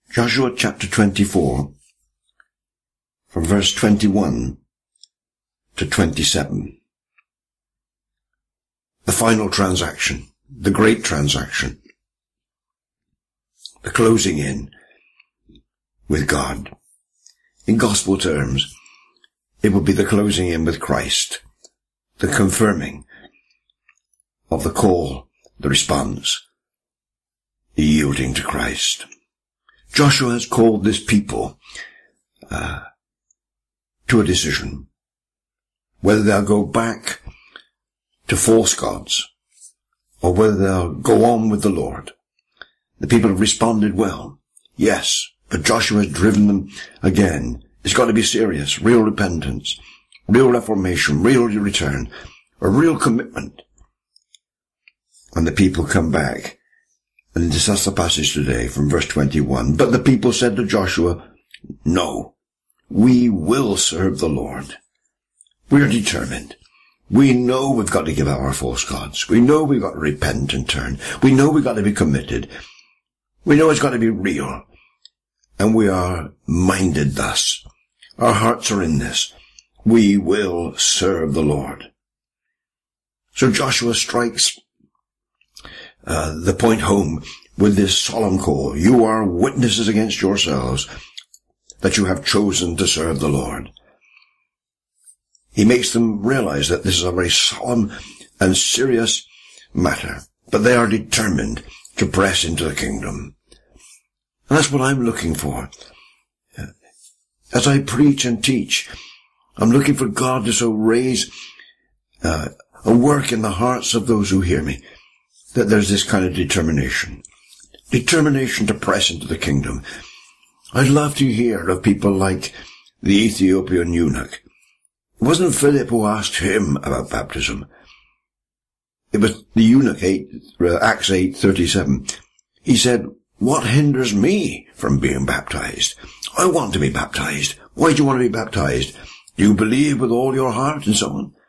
Joshua chapter 24, from verse 21 to 27. The final transaction, the great transaction, the closing in with God. In gospel terms, it will be the closing in with Christ, the confirming of the call, the response, the yielding to Christ. Joshua has called this people to a decision, whether they'll go back to false gods or whether they'll go on with the Lord. The people have responded well, yes, but Joshua has driven them again. It's got to be serious, real repentance, real reformation, real return, a real commitment. And the people come back. And that's the passage today from verse 21. But the people said to Joshua, no, we will serve the Lord. We're determined. We know we've got to give up our false gods. We know we've got to repent and turn. We know we've got to be committed. We know it's got to be real. And we are minded thus. Our hearts are in this. We will serve the Lord. So Joshua strikes the point home with this solemn call. You are witnesses against yourselves that you have chosen to serve the Lord. He makes them realize that this is a very solemn and serious matter, but they are determined to press into the kingdom. And that's what I'm looking for. As I preach and teach, I'm looking for God to so raise a work in the hearts of those who hear me, that there's this kind of determination to press into the kingdom. I'd love to hear of people like the Ethiopian eunuch. It wasn't Philip who asked him about baptism. It was the eunuch, Acts 8:37. He said, what hinders me from being baptized? I want to be baptized. Why do you want to be baptized? Do you believe with all your heart? And so on.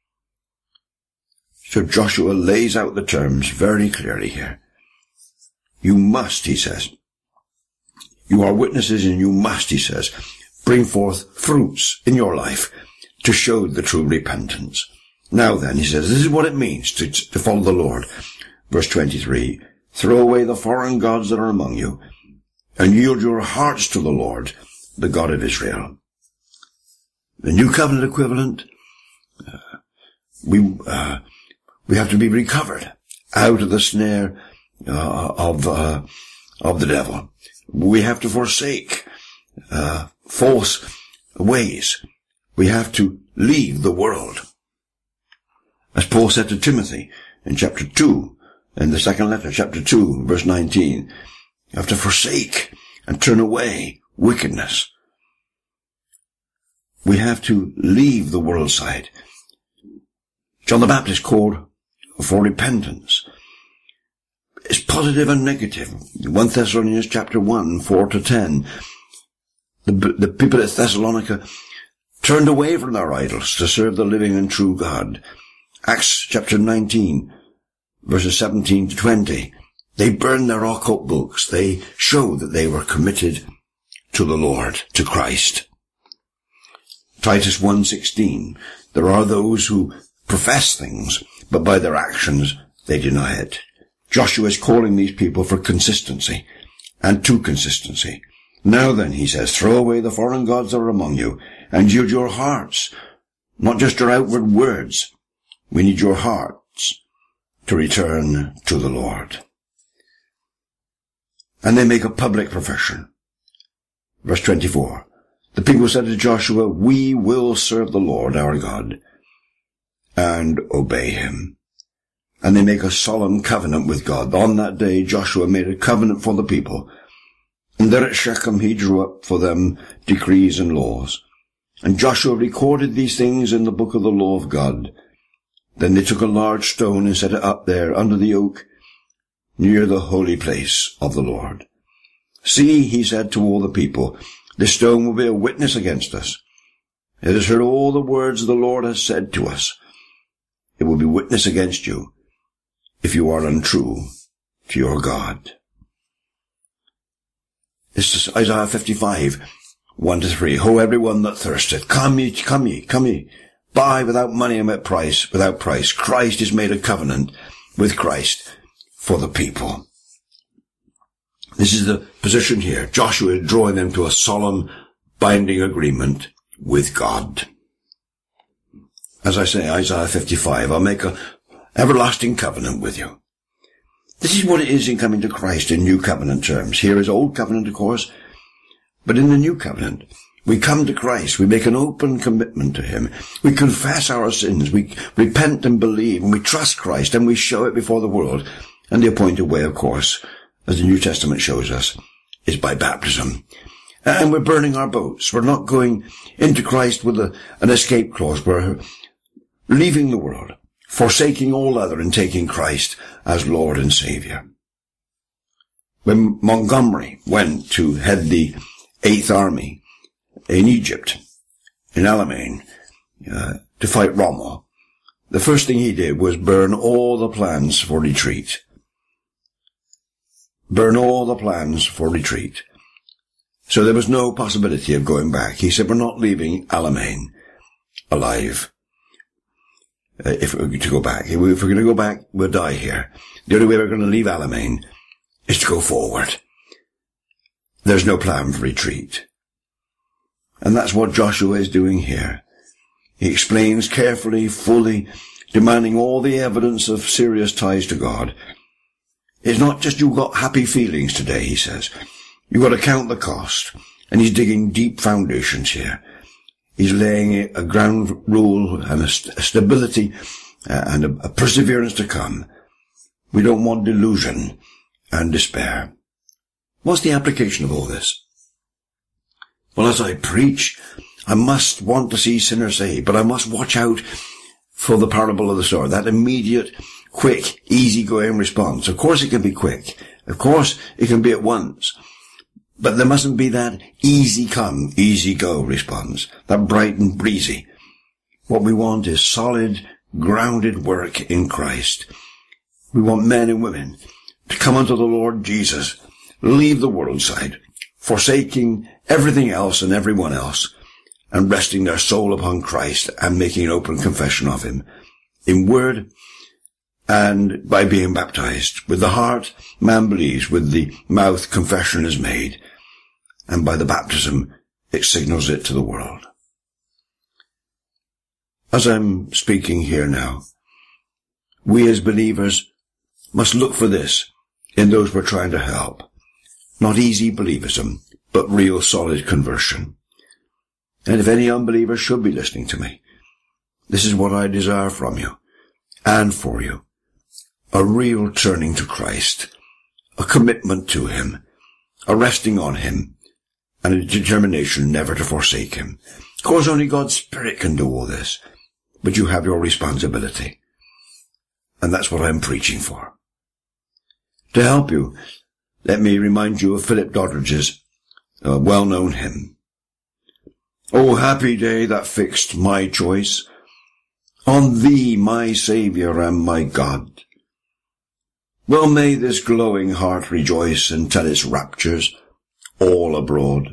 So Joshua lays out the terms very clearly here. You must, he says. You are witnesses and you must, he says, bring forth fruits in your life to show the true repentance. Now then, he says, this is what it means to follow the Lord. Verse 23, throw away the foreign gods that are among you and yield your hearts to the Lord, the God of Israel. The New Covenant equivalent, we have to be recovered out of the snare of the devil. We have to forsake false ways. We have to leave the world. As Paul said to Timothy in chapter 2, in the second letter, chapter 2, verse 19, you have to forsake and turn away wickedness. We have to leave the world side. John the Baptist called for repentance. It's positive and negative. 1 Thessalonians chapter 1, 4-10. The people at Thessalonica turned away from their idols to serve the living and true God. Acts chapter 19, verses 17-20. They burned their occult books. They showed that they were committed to the Lord, to Christ. Titus 1:16. There are those who profess things, but by their actions they deny it. Joshua is calling these people for consistency and to consistency. Now then, he says, throw away the foreign gods that are among you and yield your hearts, not just your outward words. We need your hearts to return to the Lord. And they make a public profession. Verse 24. The people said to Joshua, we will serve the Lord our God and obey him. And they make a solemn covenant with God. On that day, Joshua made a covenant for the people. And there at Shechem he drew up for them decrees and laws. And Joshua recorded these things in the book of the law of God. Then they took a large stone and set it up there under the oak, near the holy place of the Lord. See, he said to all the people, this stone will be a witness against us. It has heard all the words the Lord has said to us. It will be witness against you if you are untrue to your God. This is Isaiah 55, 1-3. Ho, everyone that thirsteth, come ye, come ye, come ye. Buy without money and without price. Christ is made a covenant with Christ for the people. This is the position here. Joshua is drawing them to a solemn, binding agreement with God. As I say, Isaiah 55, I'll make an everlasting covenant with you. This is what it is in coming to Christ in new covenant terms. Here is old covenant, of course, but in the new covenant, we come to Christ, we make an open commitment to him, we confess our sins, we repent and believe, and we trust Christ, and we show it before the world. And the appointed way, of course, as the New Testament shows us, is by baptism. And we're burning our boats. We're not going into Christ with an escape clause. We're leaving the world, forsaking all other and taking Christ as Lord and Saviour. When Montgomery went to head the 8th Army in Egypt, in Alamein, to fight Rommel, the first thing he did was burn all the plans for retreat. Burn all the plans for retreat. So there was no possibility of going back. He said, we're not leaving Alamein alive. If we're to go back. If we're going to go back, we'll die here. The only way we're going to leave Alamein is to go forward. There's no plan for retreat. And that's what Joshua is doing here. He explains carefully, fully, demanding all the evidence of serious ties to God. It's not just you've got happy feelings today, he says. You've got to count the cost. And he's digging deep foundations here. He's laying a ground rule and a stability and a perseverance to come. We don't want delusion and despair. What's the application of all this? Well, as I preach, I must want to see sinners saved, but I must watch out for the parable of the sower, that immediate, quick, easy-going response. Of course it can be quick. Of course it can be at once. But there mustn't be that easy come, easy go response, that bright and breezy. What we want is solid, grounded work in Christ. We want men and women to come unto the Lord Jesus, leave the world side, forsaking everything else and everyone else, and resting their soul upon Christ and making an open confession of him, in word and by being baptized. With the heart, man believes, with the mouth, confession is made, and by the baptism, it signals it to the world. As I'm speaking here now, we as believers must look for this in those we're trying to help. Not easy believism, but real solid conversion. And if any unbelievers should be listening to me, this is what I desire from you and for you. A real turning to Christ, a commitment to him, a resting on him, and a determination never to forsake him. Of course, only God's Spirit can do all this, but you have your responsibility. And that's what I'm preaching for. To help you, let me remind you of Philip Doddridge's well-known hymn. O happy day that fixed my choice on thee, my Saviour and my God. Well may this glowing heart rejoice and tell its raptures all abroad.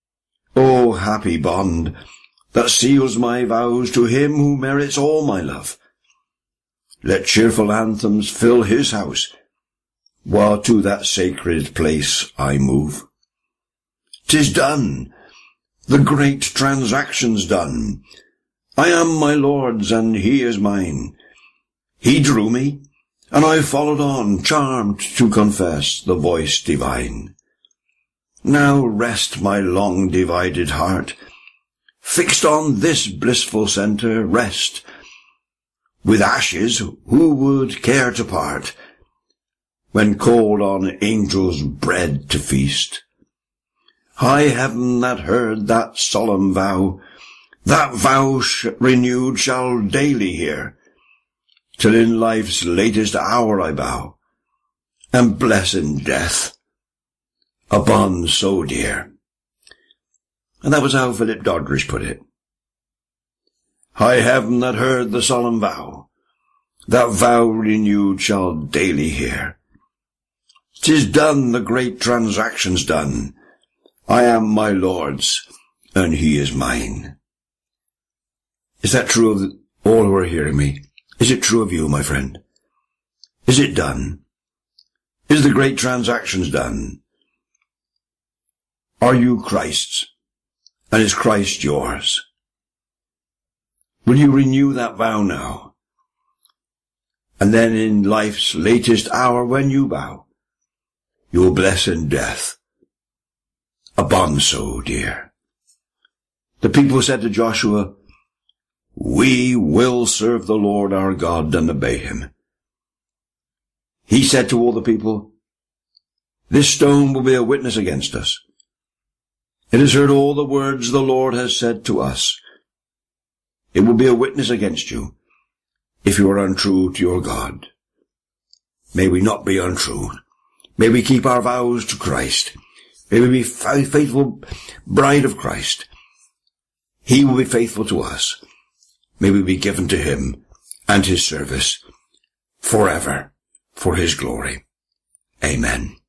O happy bond that seals my vows to him who merits all my love. Let cheerful anthems fill his house, while to that sacred place I move. 'Tis done, the great transaction's done. I am my Lord's and he is mine. He drew me, and I followed on, charmed to confess the voice divine. Now rest my long divided heart, fixed on this blissful centre, rest. With ashes who would care to part, when called on angels' bread to feast? High heaven that heard that solemn vow, that vow renewed shall daily hear, till in life's latest hour I bow, and bless in death a bond so dear. And that was how Philip Doddridge put it. High heaven that heard the solemn vow, that vow renewed shall daily hear. 'Tis done, the great transaction's done. I am my Lord's, and he is mine. Is that true of all who are hearing me? Is it true of you, my friend? Is it done? Is the great transactions done? Are you Christ's? And is Christ yours? Will you renew that vow now? And then in life's latest hour when you bow, you will bless in death a bond so dear. The people said to Joshua, we will serve the Lord our God and obey him. He said to all the people, this stone will be a witness against us. It has heard all the words the Lord has said to us. It will be a witness against you if you are untrue to your God. May we not be untrue. May we keep our vows to Christ. May we be faithful bride of Christ. He will be faithful to us. May we be given to him and his service forever for his glory. Amen.